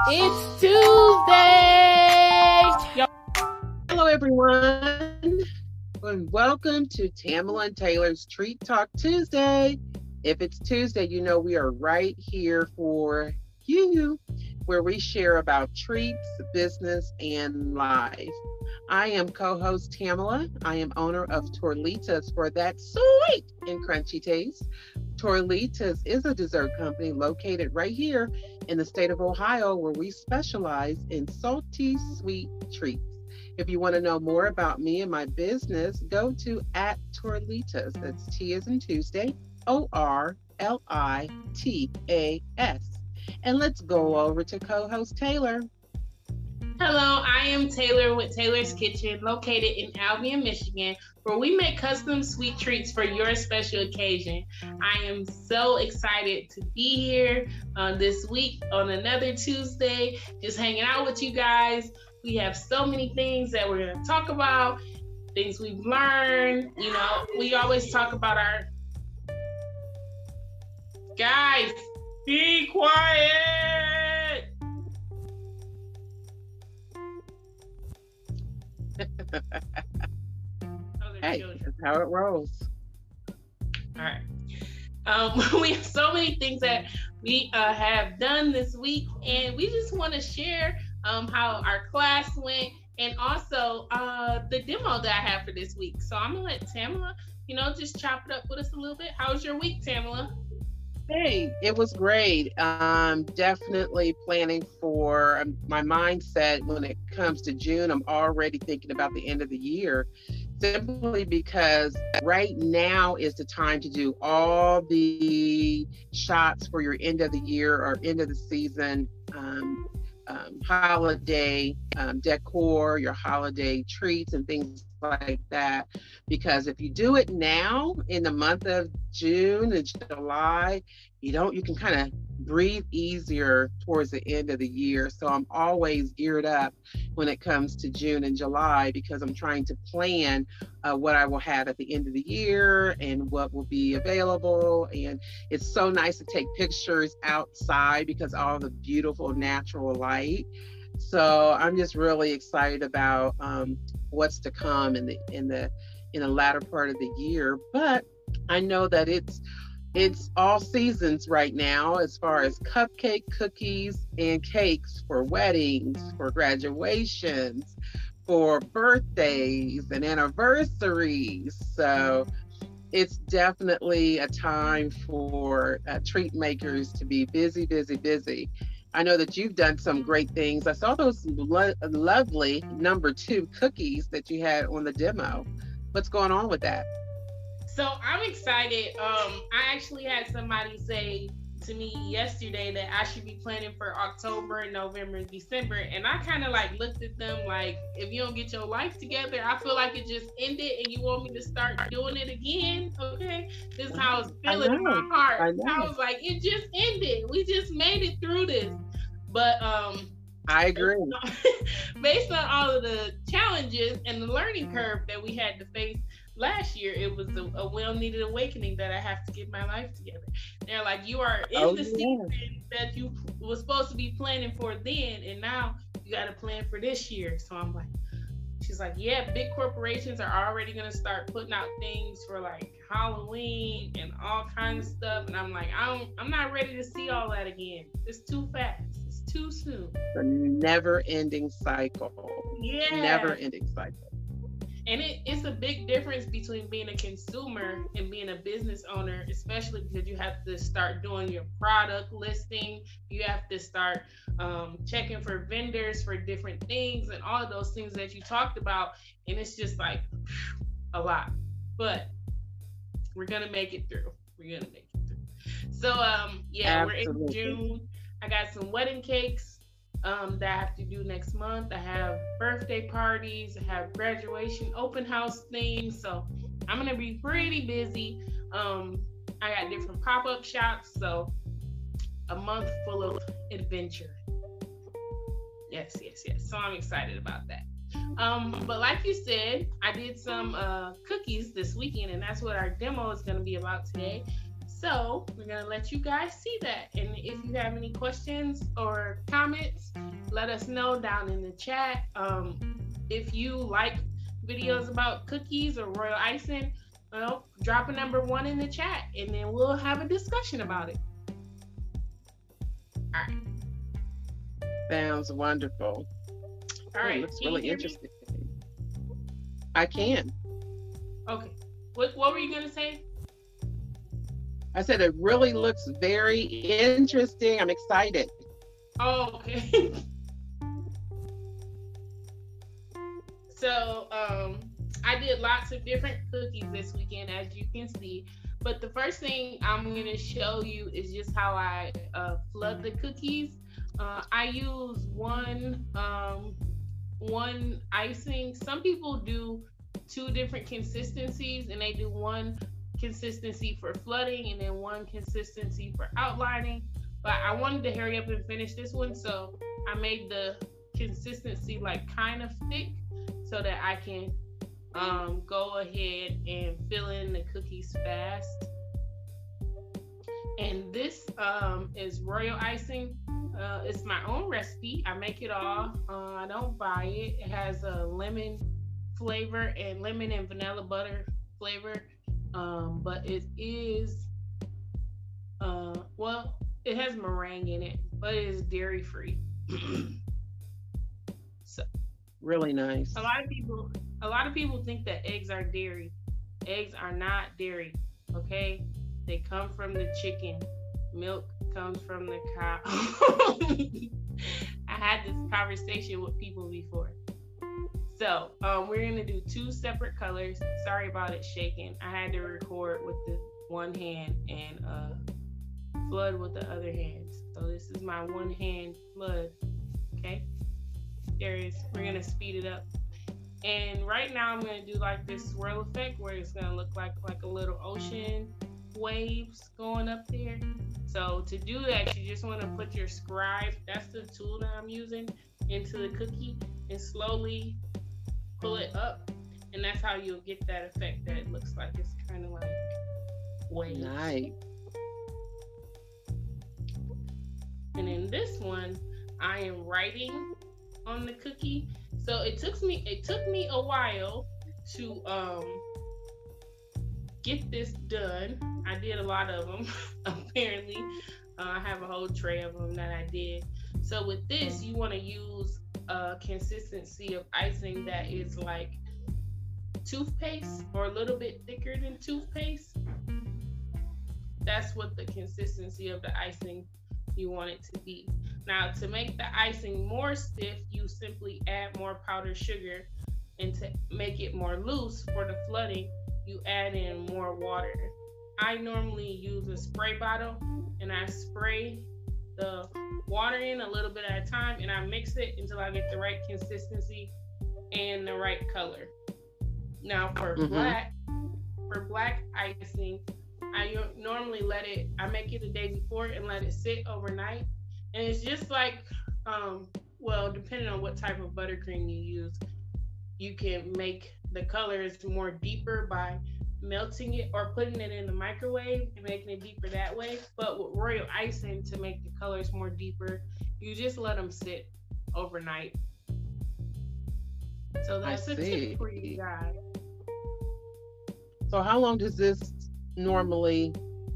It's Tuesday. Hello, everyone, and welcome to Tamala and Taylor's Treat Talk Tuesday. If it's Tuesday, you know we are right here for you, where we share about treats, business, and life. I am co-host Tamala. I am owner of Torlitas for that sweet and crunchy taste. Torlitas is a dessert company located right here in the state of Ohio, where we specialize in salty sweet treats. If you want to know more about me and my business, go to @Torlitas. That's T as in Tuesday, ORLITAS. And let's go over to co-host Taylor. Hello, I am Taylor with Taylor's Kitchen, located in Albion, Michigan, where we make custom sweet treats for your special occasion. I am so excited to be here this week on another Tuesday, just hanging out with you guys. We have so many things that we're going to talk about, things we've learned. You know, we always talk about our... Guys, be quiet! Hey, that's how it rolls. All right. We have so many things that we have done this week, and we just want to share how our class went, and also the demo that I have for this week. So I'm gonna let Tamala, just chop it up with us a little bit. How was your week, Tamala? Hey, it was great. Definitely planning for my mindset when it comes to June. I'm already thinking about the end of the year, simply because right now is the time to do all the shots for your end of the year or end of the season holiday decor, your holiday treats and things like that. Because if you do it now in the month of June and July, you can kind of breathe easier towards the end of the year. So I'm always geared up when it comes to June and July, because I'm trying to plan what I will have at the end of the year and what will be available. And it's so nice to take pictures outside because all the beautiful natural light. So I'm just really excited about what's to come in the latter part of the year. But I know that it's all seasons right now, as far as cupcake, cookies, and cakes for weddings, for graduations, for birthdays and anniversaries. So it's definitely a time for treat makers to be busy, busy, busy. I know that you've done some great things. I saw those lovely number 2 cookies that you had on the demo. What's going on with that? So I'm excited. I actually had somebody say to me yesterday that I should be planning for October, November, and December. And I kind of looked at them like, if you don't get your life together, I feel like it just ended and you want me to start doing it again. Okay. This is how I was feeling in my heart. I was like, it just ended. We just made it through this. But I agree. Based on all of the challenges and the learning curve that we had to face last year, it was a well-needed awakening that I have to get my life together. They're like, you are in the season that you were supposed to be planning for then, and now you got to plan for this year. So I'm like, she's like, yeah, big corporations are already going to start putting out things for Halloween and all kinds of stuff. And I'm like, I'm not ready to see all that again. It's too fast. It's too soon. The never-ending cycle. Yeah. Never-ending cycle. And it's a big difference between being a consumer and being a business owner, especially because you have to start doing your product listing. You have to start checking for vendors for different things and all of those things that you talked about. And it's just a lot. But we're going to make it through. So, Absolutely. We're in June. I got some wedding cakes that I have to do next month. I have birthday parties, I have graduation open house things, so I'm gonna be pretty busy. I got different pop-up shops, so a month full of adventure. Yes. So I'm excited about that. But like you said, I did some cookies this weekend, and that's what our demo is gonna be about today. So we're gonna let you guys see that. And if you have any questions or comments, let us know down in the chat. If you like videos about cookies or royal icing, well, drop a number 1 in the chat and then we'll have a discussion about it. All right. Sounds wonderful. All right. It looks really interesting. I can. Okay. What were you gonna say? I said it really looks very interesting. I'm excited. Oh, okay. So, I did lots of different cookies this weekend, as you can see. But the first thing I'm going to show you is just how I flood the cookies. I use one icing. Some people do 2 different consistencies, and they do one consistency for flooding and then one consistency for outlining. But I wanted to hurry up and finish this one, so I made the consistency like kind of thick so that I can go ahead and fill in the cookies fast. And this is royal icing. It's my own recipe. I make it all. I don't buy it. It has a lemon flavor and lemon and vanilla butter flavor. But it is, well, it has meringue in it, but it is dairy free. So really nice. A lot of people think that eggs are dairy. Eggs are not dairy. Okay, they come from the chicken. Milk comes from the cow. I had this conversation with people before. So we're gonna do 2 separate colors. Sorry about it shaking. I had to record with the one hand and flood with the other hand. So this is my one hand flood. Okay. We're gonna speed it up. And right now I'm gonna do like this swirl effect where it's gonna look like a little ocean waves going up there. So to do that, you just want to put your scribe, that's the tool that I'm using, into the cookie and slowly pull it up, and that's how you'll get that effect that it looks like it's kind of like waves. Nice. And in this one, I am writing on the cookie. So it took me a while to get this done. I did a lot of them apparently. I have a whole tray of them that I did. So with this, you want to use a consistency of icing that is like toothpaste or a little bit thicker than toothpaste. That's what the consistency of the icing you want it to be. Now, to make the icing more stiff, you simply add more powdered sugar, and to make it more loose for the flooding, you add in more water. I normally use a spray bottle, and I spray the water in a little bit at a time, and I mix it until I get the right consistency and the right color. Now for black icing, I normally I make it the day before and let it sit overnight. And it's just like, well, depending on what type of buttercream you use, you can make the colors more deeper by melting it or putting it in the microwave and making it deeper that way. But with royal icing, to make the colors more deeper, you just let them sit overnight. So that's a tip for you guys. So how long does this normally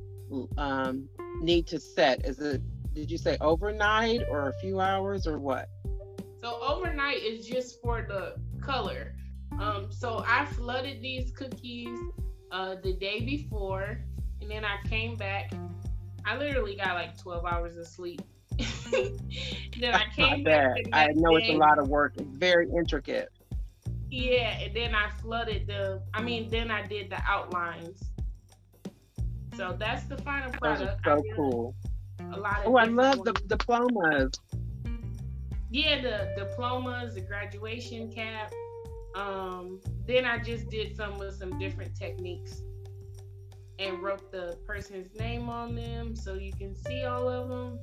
need to set? Did you say overnight or a few hours or what? So overnight is just for the color. So I flooded these cookies the day before, and then I came back. I literally got like 12 hours of sleep. Then I came back. I know it's a lot of work. It's very intricate. Yeah, and then I flooded then I did the outlines. So that's the final product. Those are so cool. I love the diplomas. Yeah, the diplomas, the graduation cap. Then I just did some with some different techniques and wrote the person's name on them so you can see all of them.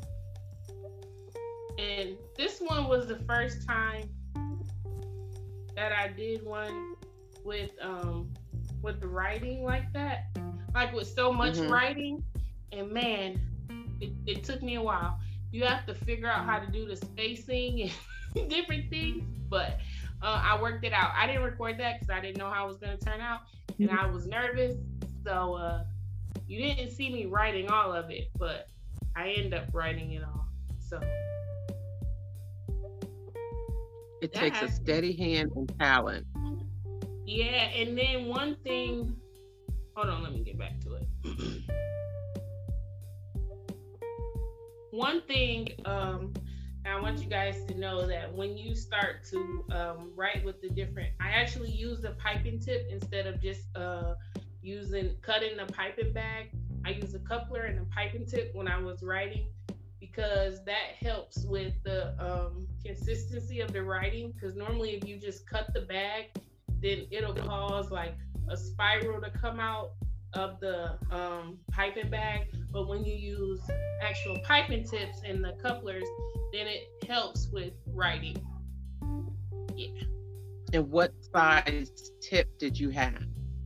And this one was the first time that I did one with the writing like that, like with so much writing. And man, it took me a while. You have to figure out how to do the spacing and different things, but I worked it out. I didn't record that because I didn't know how it was going to turn out, and I was nervous. So you didn't see me writing all of it, but I ended up writing it all. So it takes a steady hand and talent. Yeah, and then one thing. Hold on, let me get back to it. One thing, I want you guys to know that when you start to write with the different, I actually use the piping tip instead of just cutting the piping bag. I use a coupler and a piping tip when I was writing, because that helps with the consistency of the writing. Because normally if you just cut the bag, then it'll cause like a spiral to come out of the piping bag. But when you use actual piping tips and the couplers, then it helps with writing. Yeah. And what size tip did you have?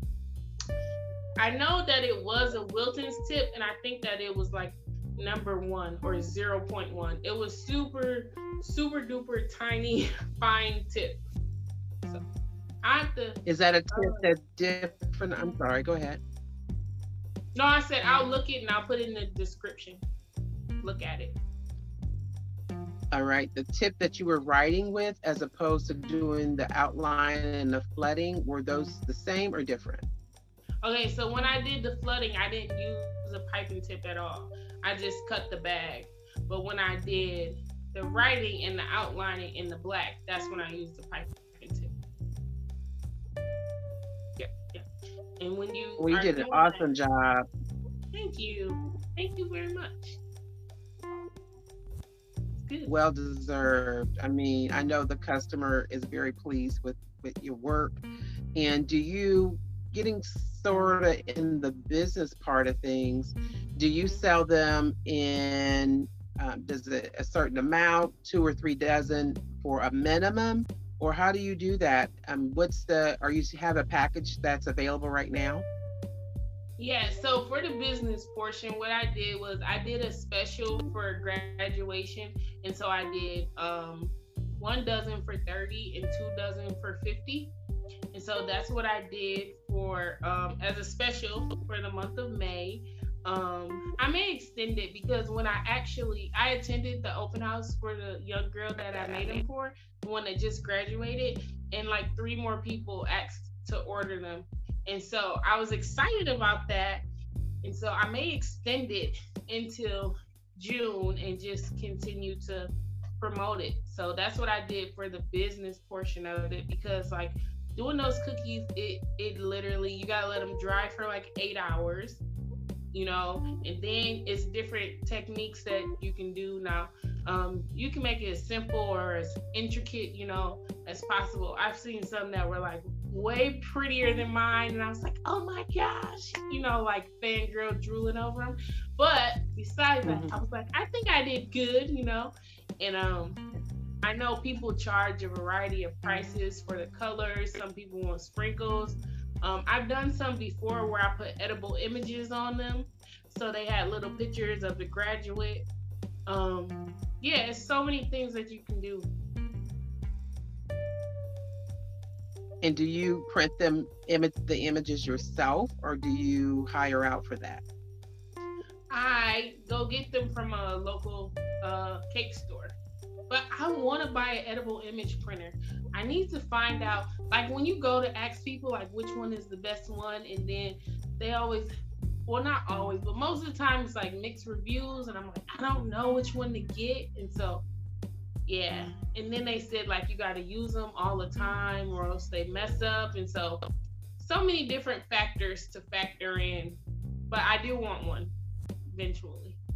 I know that it was a Wilton's tip, and I think that it was like number 1 or 0.1. It was super, super duper tiny, fine tip. So I have to. Is that a tip that's different? I'm sorry, go ahead. No, I said I'll look it and I'll put it in the description. Look at it. All right. The tip that you were writing with, as opposed to doing the outline and the flooding, were those the same or different? Okay, so when I did the flooding, I didn't use a piping tip at all. I just cut the bag. But when I did the writing and the outlining in the black, that's when I used the piping tip. Yeah. And when you did an awesome job. Thank you very much. Good. Well deserved. I mean, I know the customer is very pleased with your work. And do you, getting sort of in the business part of things, do you sell them in, does it a certain amount, 2 or 3 dozen for a minimum? Or how do you do that? Are you have a package that's available right now? Yeah, so for the business portion, what I did was I did a special for graduation. And so I did 1 dozen for 30 and 2 dozen for 50. And so that's what I did for as a special for the month of May. I may extend it because when I attended the open house for the young girl that I made them for, the one that just graduated, and like 3 more people asked to order them. And so I was excited about that. And so I may extend it until June and just continue to promote it. So that's what I did for the business portion of it, because like doing those cookies, it literally, you gotta let them dry for like 8 hours, you know, and then it's different techniques that you can do now. You can make it as simple or as intricate, you know, as possible. I've seen some that were like way prettier than mine, and I was like, oh my gosh, you know, like fangirl drooling over them. But besides that, I was like, I think I did good, you know. And I know people charge a variety of prices for the colors. Some people want sprinkles. I've done some before where I put edible images on them, so they had little pictures of the graduate. Yeah, it's so many things that you can do. And do you print the images yourself, or do you hire out for that? I go get them from a local cake store. But I want to buy an edible image printer. I need to find out, like when you go to ask people like which one is the best one, and then they always, well, not always, but most of the time it's like mixed reviews, and I'm like, I don't know which one to get. And so yeah, and then they said like you got to use them all the time or else they mess up. And so many different factors to factor in, but I do want one eventually.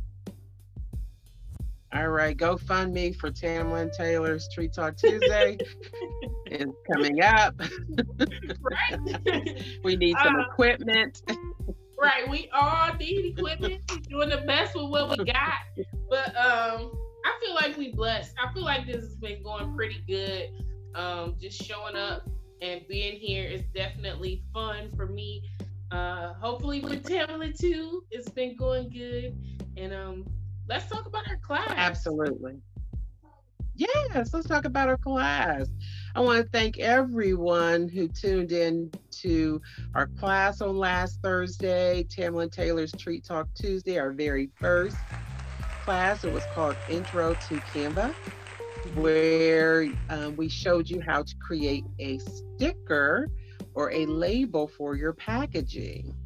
All right, GoFundMe for Tamlin Taylor's Treat Talk Tuesday is coming up. Right. We need some equipment. Right, we all need equipment. We're doing the best with what we got. But I feel like we blessed. I feel like this has been going pretty good. Just showing up and being here is definitely fun for me. Hopefully with Tamala too, it's been going good. And let's talk about our class. Absolutely. Yes, let's talk about our class. I want to thank everyone who tuned in to our class on last Thursday, Tamlin Taylor's Treat Talk Tuesday, our very first class. It was called Intro to Canva, where we showed you how to create a sticker or a label for your packaging.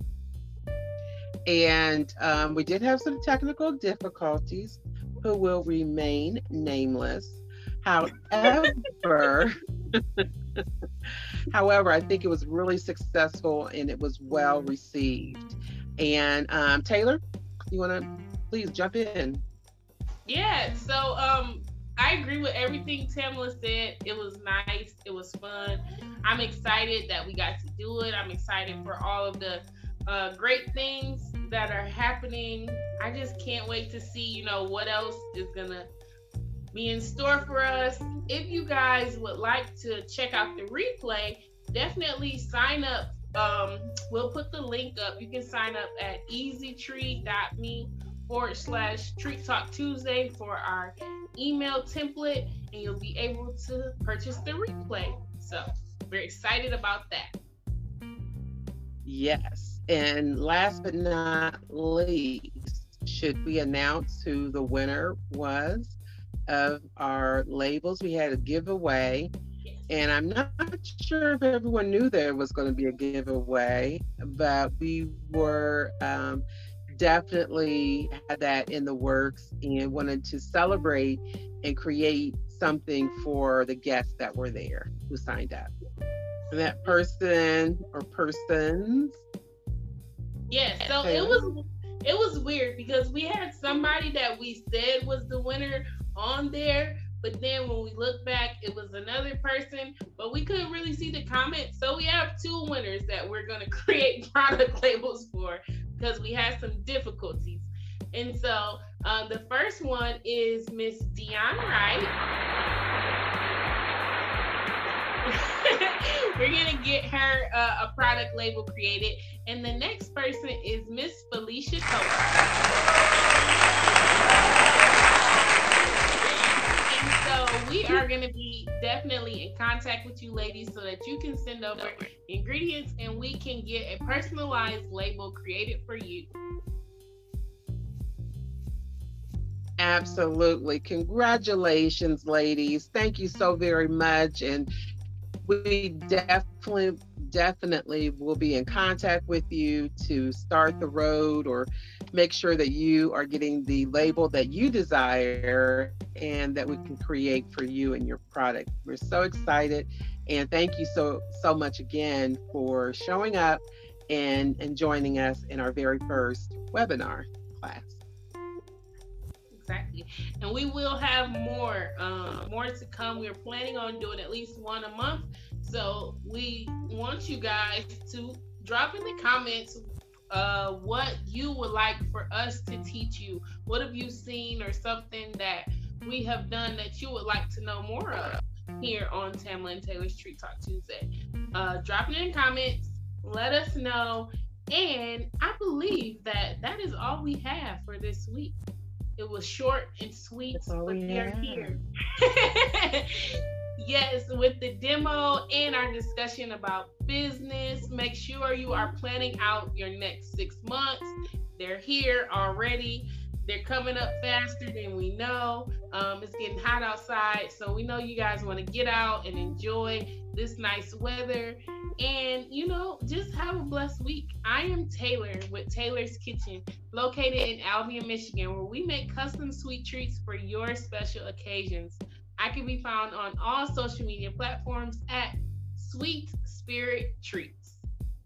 And we did have some technical difficulties who will remain nameless. However, however, I think it was really successful and it was well received. And Taylor, you want to please jump in? Yeah, so I agree with everything Tamala said. It was nice. It was fun. I'm excited that we got to do it. I'm excited for all of the great things that are happening. I just can't wait to see, what else is going to be in store for us. If you guys would like to check out the replay, definitely sign up. We'll put the link up. You can sign up at easytree.me/Treat Talk Tuesday for our email template, and you'll be able to purchase the replay. So we're excited about that. Yes. And last but not least, should we announce who the winner was of our labels? We had a giveaway, and I'm not sure if everyone knew there was going to be a giveaway, but we were definitely had that in the works and wanted to celebrate and create something for the guests that were there who signed up. And that person or persons. Yeah, so it was weird because we had somebody that we said was the winner on there, but then when we look back, it was another person, but we couldn't really see the comments. So we have two winners that we're going to create product labels for because we had some difficulties. And so the first one is Miss Dion Wright. We're going to get her a product label created. And the next person is Miss Felicia Cohen. And so we are going to be definitely in contact with you ladies so that you can send over ingredients and we can get a personalized label created for you. Absolutely. Congratulations, ladies. Thank you so very much. And we definitely will be in contact with you to start the road or make sure that you are getting the label that you desire and that we can create for you and your product. We're so excited, and thank you so much again for showing up and joining us in our very first webinar class. Exactly. And we will have more to come. We're planning on doing at least one a month. So we want you guys to drop in the comments what you would like for us to teach you. What have you seen or something that we have done that you would like to know more of here on Tamlin Taylor's Treat Talk Tuesday? Drop it in comments. Let us know. And I believe that is all we have for this week. It was short and sweet, but we are here. Yes, with the demo and our discussion about business. Make sure you are planning out your next 6 months. They're here already. They're coming up faster than we know. It's getting hot outside, so we know you guys want to get out and enjoy this nice weather. And, just have a blessed week. I am Taylor with Taylor's Kitchen, located in Albion, Michigan, where we make custom sweet treats for your special occasions. I can be found on all social media platforms at Sweet Spirit Treats.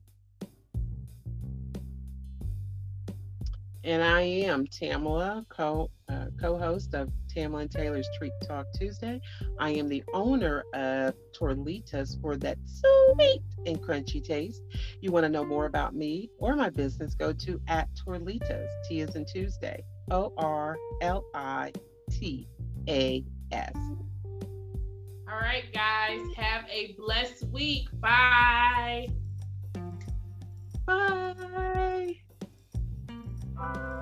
And I am Tamala, co-host of Tamlin Taylor's Treat Talk Tuesday. I am the owner of Torlitas for that sweet and crunchy taste. You want to know more about me or my business, go to @Torlitas, T as in Tuesday, ORLITAS. All right, guys, have a blessed week. Bye. Bye.